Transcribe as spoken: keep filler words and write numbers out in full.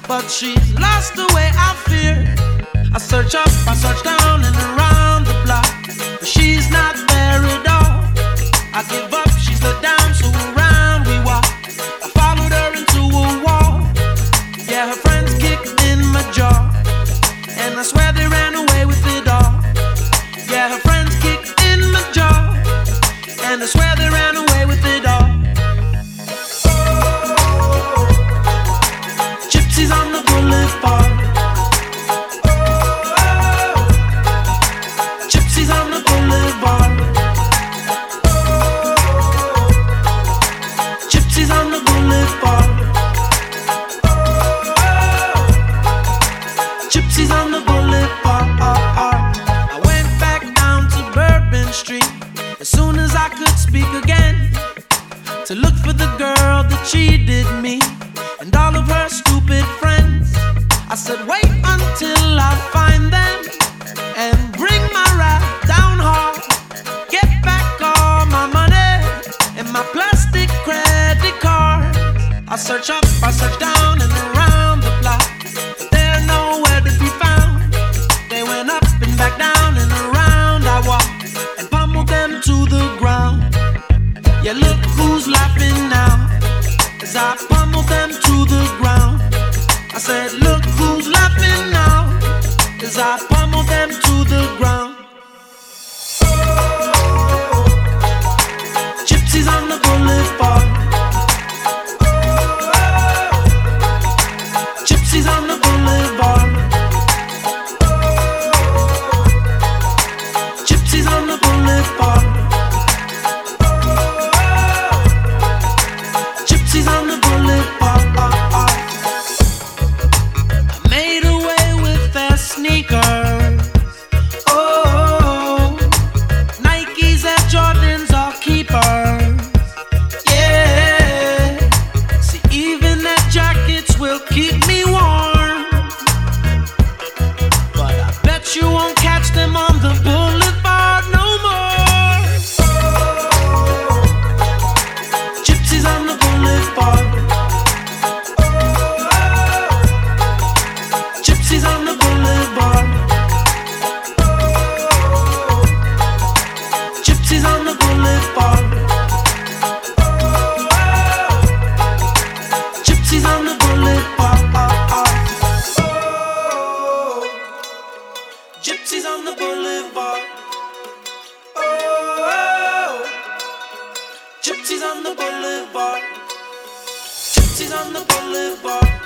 but she's lost the way I feared. I search up, I search down and around the block, but she's not there at all. I give up, she's let down, so around we walk. I followed her into a wall. Yeah, her friends kicked in my jaw, and I swear they ran away with it all. Yeah, her friends kicked in my jaw, and I swear they ran away with it all. Gypsies on the boulevard. Gypsies on the boulevard. Gypsies on the boulevard. Gypsies on the boulevard. I went back down to Bourbon Street as soon as I could speak again, to look for the girl that cheated me and all of her stupid friends. I said, wait until I find them and bring my rap down hard. Get back all my money and my plastic credit cards. I search up, I search down and around the block, but they're nowhere to be found. They went up and back down and around I walked and pummeled them to the ground. Yeah, look who's laughing now as I pummeled them to the ground. I said, look who's laughing now as I pummeled them to the ground. Gypsies on the boulevard. Gypsies on the boulevard. Gypsies on the boulevard. Gypsies on the boulevard. I made away with their sneakers. Oh, Nikes and Jordans are keepers. Yeah, see, even their jackets will keep me warm, but I bet you won't catch them on the boulevard no more. Gypsies on the boulevard. Gypsies on the boulevard. Gypsies on the boulevard. Gypsies on the boulevard. Gypsies on the boulevard. Gypsies on the boulevard. Gypsies on the boulevard.